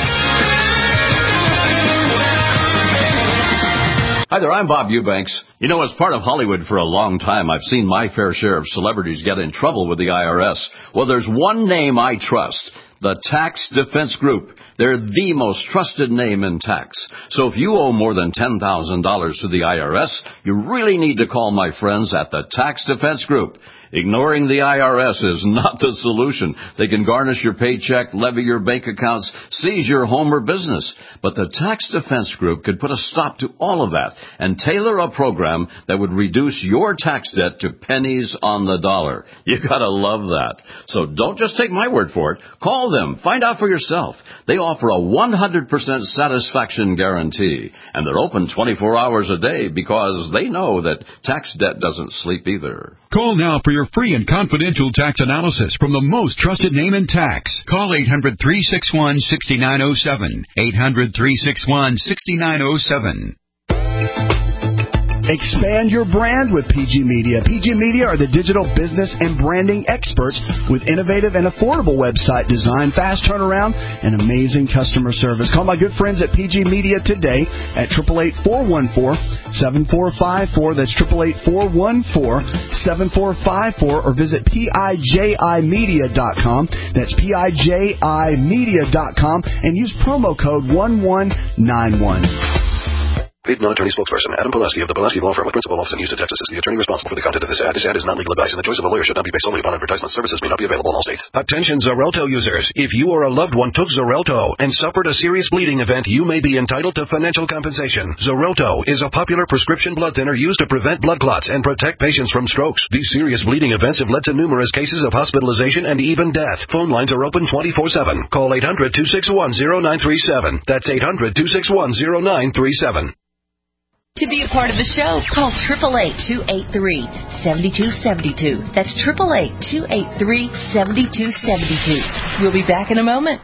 Hi there, I'm Bob Eubanks. You know, as part of Hollywood for a long time, I've seen my fair share of celebrities get in trouble with the I R S. Well, there's one name I trust. The Tax Defense Group. They're the most trusted name in tax. So if you owe more than ten thousand dollars to the I R S, you really need to call my friends at the Tax Defense Group. Ignoring the I R S is not the solution. They can garnish your paycheck, levy your bank accounts, seize your home or business. But the Tax Defense Group could put a stop to all of that and tailor a program that would reduce your tax debt to pennies on the dollar. You gotta love that. So don't just take my word for it. Call them. Find out for yourself. They offer a one hundred percent satisfaction guarantee. And they're open twenty-four hours a day because they know that tax debt doesn't sleep either. Call now for your free and confidential tax analysis from the most trusted name in tax. Call eight hundred, three six one, six nine zero seven. eight hundred, three six one, six nine zero seven. Expand your brand with P G Media. P G Media are the digital business and branding experts with innovative and affordable website design, fast turnaround, and amazing customer service. Call my good friends at P G Media today at eight eight eight, four one four, seven four five four. That's eight eight eight, four one four, seven four five four, or visit P I J I media dot com. That's P I J I media dot com and use promo code one one nine one. Paid non-attorney spokesperson Adam Pulaski of the Pulaski Law Firm with principal office in Houston, Texas, is the attorney responsible for the content of this ad. This ad is not legal advice, and the choice of a lawyer should not be based solely upon advertisement. Services may not be available in all states. Attention Xarelto users. If you or a loved one took Xarelto and suffered a serious bleeding event, you may be entitled to financial compensation. Xarelto is a popular prescription blood thinner used to prevent blood clots and protect patients from strokes. These serious bleeding events have led to numerous cases of hospitalization and even death. Phone lines are open twenty-four seven. Call eight hundred, two six one, zero nine three seven. That's eight hundred, two six one, zero nine three seven. To be a part of the show, call eight eight eight, two eight three, seven two seven two. That's eight eight eight, two eight three, seven two seven two. We'll be back in a moment.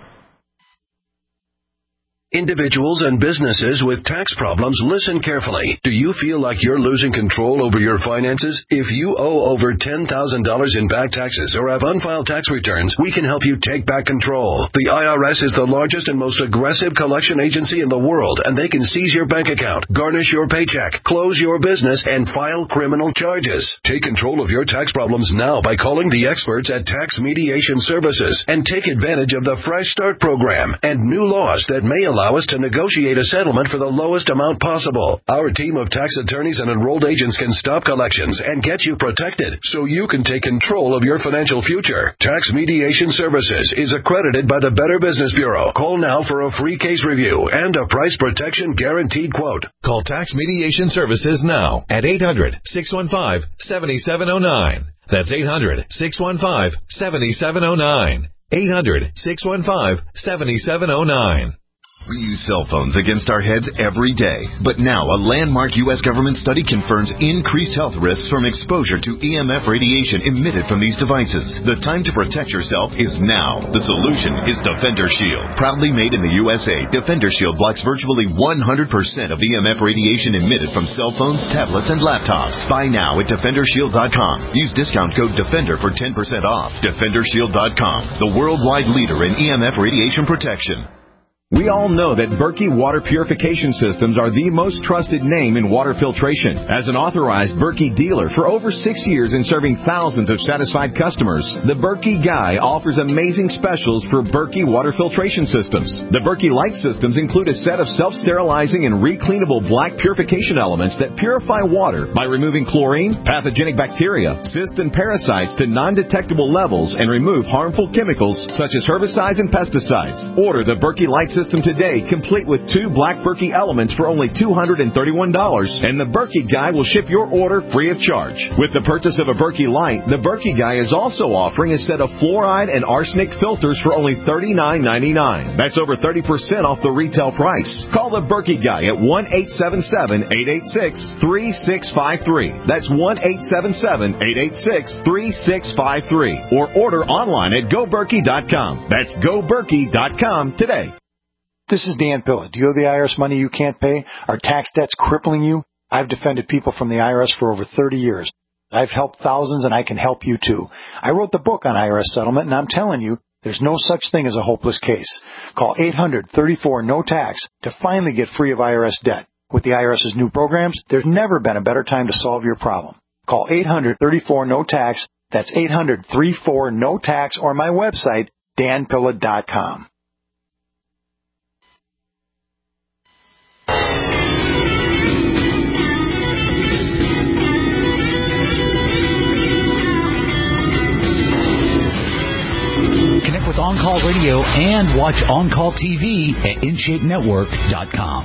Individuals and businesses with tax problems, listen carefully. Do you feel like you're losing control over your finances? If you owe over ten thousand dollars in back taxes or have unfiled tax returns, we can help you take back control. The I R S is the largest and most aggressive collection agency in the world, and they can seize your bank account, garnish your paycheck, close your business, and file criminal charges. Take control of your tax problems now by calling the experts at Tax Mediation Services and take advantage of the Fresh Start program and new laws that may allow Allow us to negotiate a settlement for the lowest amount possible. Our team of tax attorneys and enrolled agents can stop collections and get you protected so you can take control of your financial future. Tax Mediation Services is accredited by the Better Business Bureau. Call now for a free case review and a price protection guaranteed quote. Call Tax Mediation Services now at eight hundred, six one five, seven seven zero nine. That's eight hundred, six one five, seven seven zero nine. eight hundred, six one five, seven seven zero nine. We use cell phones against our heads every day. But now a landmark U S government study confirms increased health risks from exposure to E M F radiation emitted from these devices. The time to protect yourself is now. The solution is Defender Shield. Proudly made in the U S A, Defender Shield blocks virtually one hundred percent of E M F radiation emitted from cell phones, tablets, and laptops. Buy now at Defender Shield dot com. Use discount code DEFENDER for ten percent off. Defender Shield dot com, the worldwide leader in E M F radiation protection. We all know that Berkey Water Purification Systems are the most trusted name in water filtration. As an authorized Berkey dealer for over six years and serving thousands of satisfied customers, the Berkey Guy offers amazing specials for Berkey Water Filtration Systems. The Berkey Light Systems include a set of self-sterilizing and recleanable black purification elements that purify water by removing chlorine, pathogenic bacteria, cysts, and parasites to non-detectable levels and remove harmful chemicals such as herbicides and pesticides. Order the Berkey Light System today, complete with two black Berkey elements for only two hundred thirty-one dollars, and the Berkey Guy will ship your order free of charge. With the purchase of a Berkey Light, the Berkey Guy is also offering a set of fluoride and arsenic filters for only thirty-nine ninety-nine. That's over thirty percent off the retail price. Call the Berkey Guy at one eight seven seven, eight eight six, three six five three. That's one eight seven seven, eight eight six, three six five three. Or order online at go berkey dot com. That's go berkey dot com today. This is Dan Pilla. Do you owe the I R S money you can't pay? Are tax debts crippling you? I've defended people from the I R S for over thirty years. I've helped thousands, and I can help you too. I wrote the book on I R S settlement, and I'm telling you, there's no such thing as a hopeless case. Call eight hundred, thirty-four, no tax to finally get free of I R S debt. With the IRS's new programs, there's never been a better time to solve your problem. Call eight hundred, thirty-four, no tax. That's eight hundred, thirty-four, no tax, or my website, dan pilla dot com. Connect with On Call Radio and watch On Call T V at in shape network dot com.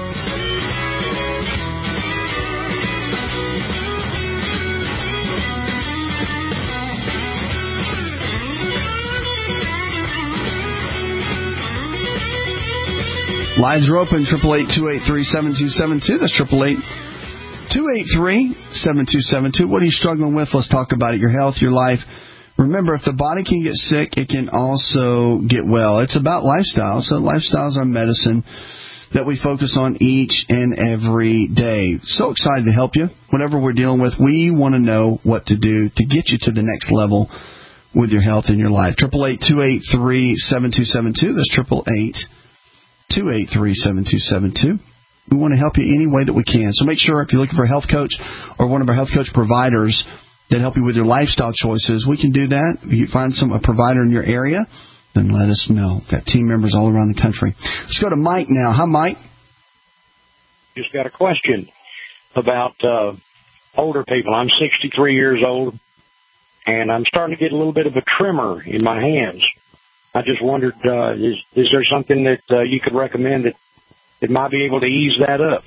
Lines are open, triple eight, two eight three, seven two seven two. That's triple eight, two eight three, seven two seven two. What are you struggling with? Let's talk about it. Your health, your life. Remember, if the body can get sick, it can also get well. It's about lifestyle. So lifestyles are medicine that we focus on each and every day. So excited to help you. Whatever we're dealing with, we want to know what to do to get you to the next level with your health and your life. triple eight, two eight three, seven two seven two. That's triple eight, two eight three, seven two seven two. We want to help you any way that we can. So make sure if you're looking for a health coach or one of our health coach providers that help you with your lifestyle choices, we can do that. If you find some a provider in your area, then let us know. We've got team members all around the country. Let's go to Mike now. Hi, Mike. Just got a question about uh, older people. I'm sixty-three years old, and I'm starting to get a little bit of a tremor in my hands. I just wondered, uh, is, is there something that uh, you could recommend that, that might be able to ease that up?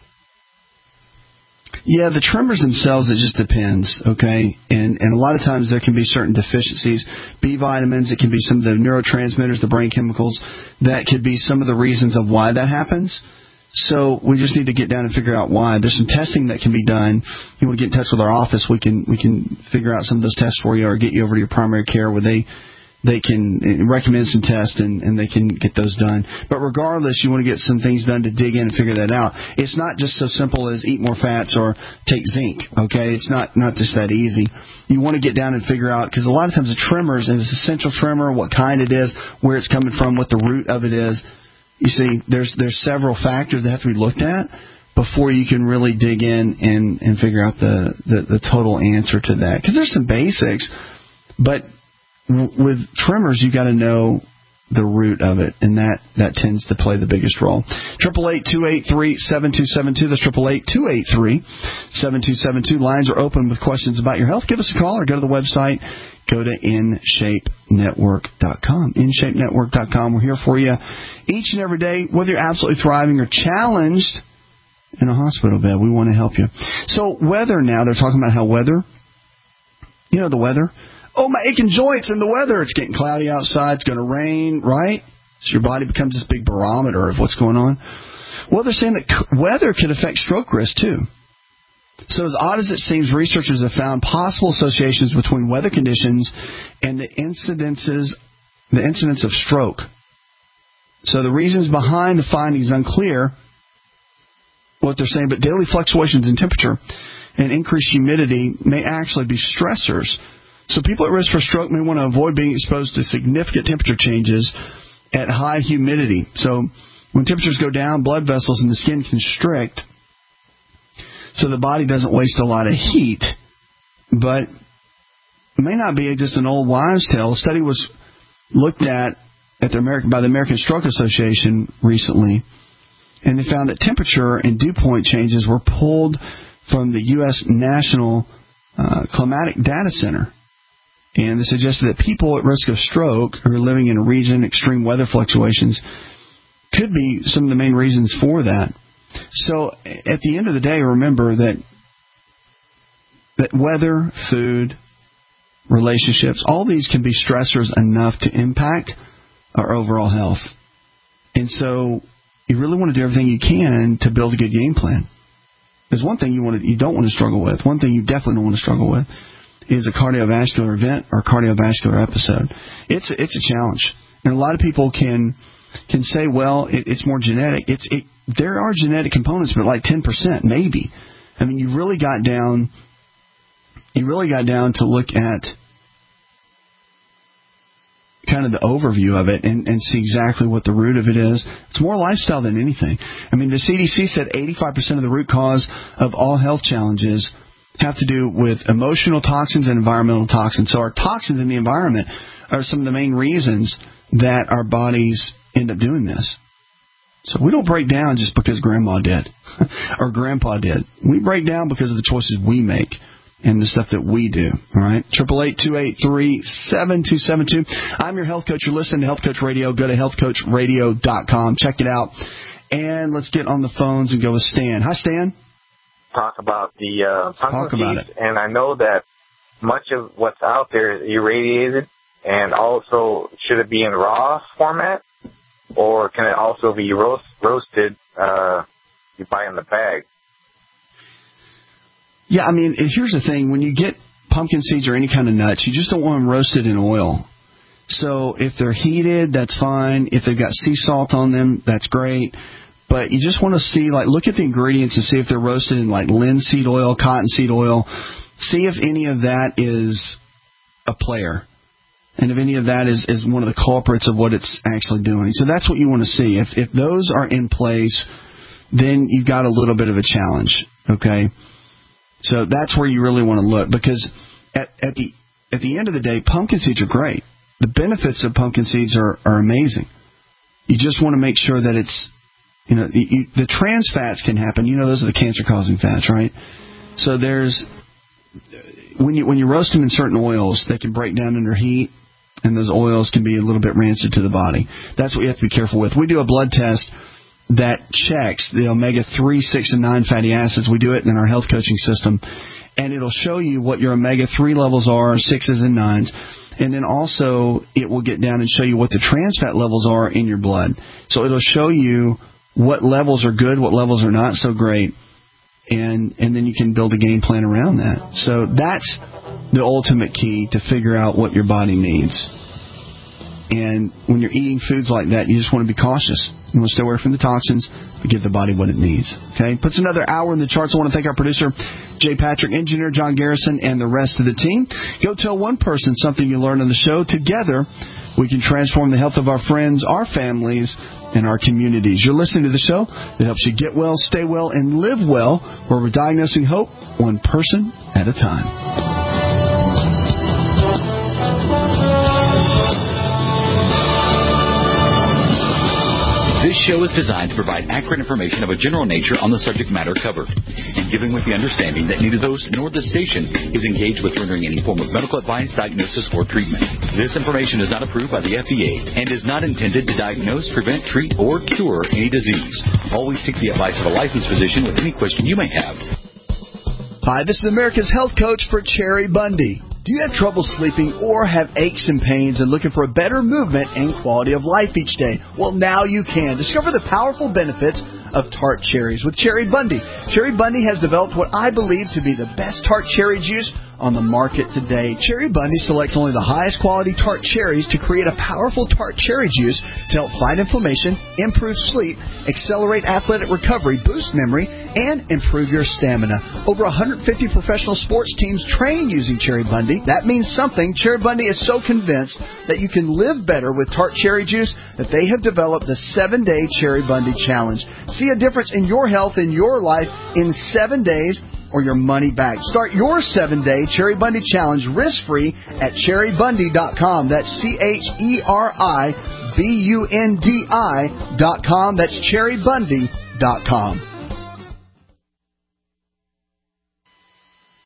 Yeah, the tremors themselves, it just depends, okay? And and a lot of times there can be certain deficiencies. B vitamins, it can be some of the neurotransmitters, the brain chemicals. That could be some of the reasons of why that happens. So we just need to get down and figure out why. There's some testing that can be done. If you want to get in touch with our office, we can we can figure out some of those tests for you or get you over to your primary care where they they can recommend some tests and, and they can get those done. But regardless, you want to get some things done to dig in and figure that out. It's not just so simple as eat more fats or take zinc, okay? It's not, not just that easy. You want to get down and figure out, because a lot of times the tremors, and it's a central tremor, what kind it is, where it's coming from, what the root of it is. You see, there's there's several factors that have to be looked at before you can really dig in and, and figure out the, the, the total answer to that. Because there's some basics, but with tremors, you got to know the root of it, and that, that tends to play the biggest role. Triple eight two eight three seven two seven two. That's triple eight two eight three seven two seven two. Lines are open with questions about your health. Give us a call or go to the website. Go to in shape network dot com. in shape network dot com. We're here for you each and every day, whether you're absolutely thriving or challenged in a hospital bed. We want to help you. So weather now, they're talking about how weather, you know, the weather. Oh, my aching joints in the weather. It's getting cloudy outside. It's going to rain, right? So your body becomes this big barometer of what's going on. Well, they're saying that weather could affect stroke risk, too. So as odd as it seems, researchers have found possible associations between weather conditions and the incidences, the incidence of stroke. So the reasons behind the findings unclear, what they're saying, but daily fluctuations in temperature and increased humidity may actually be stressors. So people at risk for stroke may want to avoid being exposed to significant temperature changes at high humidity. So when temperatures go down, blood vessels in the skin constrict, so the body doesn't waste a lot of heat. But it may not be just an old wives' tale. A study was looked at, at the American, by the American Stroke Association recently, and they found that temperature and dew point changes were pulled from the U S National uh, Climatic Data Center. And they suggested that people at risk of stroke who are living in a region, extreme weather fluctuations, could be some of the main reasons for that. So at the end of the day, remember that that weather, food, relationships, all these can be stressors enough to impact our overall health. And so you really want to do everything you can to build a good game plan. There's one thing you want to, you don't want to struggle with. One thing you definitely don't want to struggle with is a cardiovascular event or cardiovascular episode. It's it's a challenge, and a lot of people can can say, well, it, it's more genetic. It's it. There are genetic components, but like ten percent maybe. I mean, you really got down. You really got down to look at kind of the overview of it and, and see exactly what the root of it is. It's more lifestyle than anything. I mean, the C D C said eighty-five percent of the root cause of all health challenges have to do with emotional toxins and environmental toxins. So our toxins in the environment are some of the main reasons that our bodies end up doing this. So we don't break down just because Grandma did or Grandpa did. We break down because of the choices we make and the stuff that we do. All right, triple eight two eight three seven two seven two. I'm your health coach. You're listening to Health Coach Radio. Go to health coach radio dot com. Check it out. And let's get on the phones and go with Stan. Hi, Stan. Talk about the uh, Talk about it. And I know that much of what's out there is irradiated, and also should it be in raw format, or can it also be roast, roasted? Uh, you buy in the bag. Yeah, I mean, here's the thing: when you get pumpkin seeds or any kind of nuts, you just don't want them roasted in oil. So if they're heated, that's fine. If they've got sea salt on them, that's great. But you just want to see, like, look at the ingredients and see if they're roasted in, like, linseed oil, cottonseed oil. See if any of that is a player. And if any of that is, is one of the culprits of what it's actually doing. So that's what you want to see. If if those are in place, then you've got a little bit of a challenge, okay? So that's where you really want to look. Because at, at the at the end of the day, pumpkin seeds are great. The benefits of pumpkin seeds are, are amazing. You just want to make sure that it's, you know, you, the trans fats can happen. You know, those are the cancer-causing fats, right? So there's, when you when you roast them in certain oils, they can break down under heat, and those oils can be a little bit rancid to the body. That's what you have to be careful with. We do a blood test that checks the omega three, six, and nine fatty acids. We do it in our health coaching system, and it'll show you what your omega three levels are, sixes and nines. And then also it will get down and show you what the trans fat levels are in your blood. So it'll show you what levels are good, what levels are not so great, and and then you can build a game plan around that. So that's the ultimate key to figure out what your body needs. And when you're eating foods like that, you just want to be cautious. You want to stay away from the toxins, but give the body what it needs. Okay? Puts another hour in the charts. I want to thank our producer, Jay Patrick, engineer John Garrison, and the rest of the team. Go tell one person something you learned on the show. Together, we can transform the health of our friends, our families, and our communities. You're listening to the show that helps you get well, stay well, and live well, where we're diagnosing hope one person at a time. This show is designed to provide accurate information of a general nature on the subject matter covered, and given with the understanding that neither host nor the station is engaged with rendering any form of medical advice, diagnosis, or treatment. This information is not approved by the F D A and is not intended to diagnose, prevent, treat, or cure any disease. Always seek the advice of a licensed physician with any question you may have. Hi, this is America's Health Coach for Cherry Bundy. Do you have trouble sleeping or have aches and pains and looking for a better movement and quality of life each day? Well, now you can. Discover the powerful benefits of tart cherries with Cherry Bundy. Cherry Bundy has developed what I believe to be the best tart cherry juice on the market today. Cherry Bundy selects only the highest quality tart cherries to create a powerful tart cherry juice to help fight inflammation, improve sleep, accelerate athletic recovery, boost memory, and improve your stamina. Over one hundred fifty professional sports teams train using Cherry Bundy. That means something. Cherry Bundy is so convinced that you can live better with tart cherry juice that they have developed the seven-day Cherry Bundy Challenge. See a difference in your health in your life in seven days or your money back. Start your seven-day Cherry Bundy Challenge risk-free at cherry bundy dot com. That's C H E R I B U N D I dot com. That's cherry bundy dot com.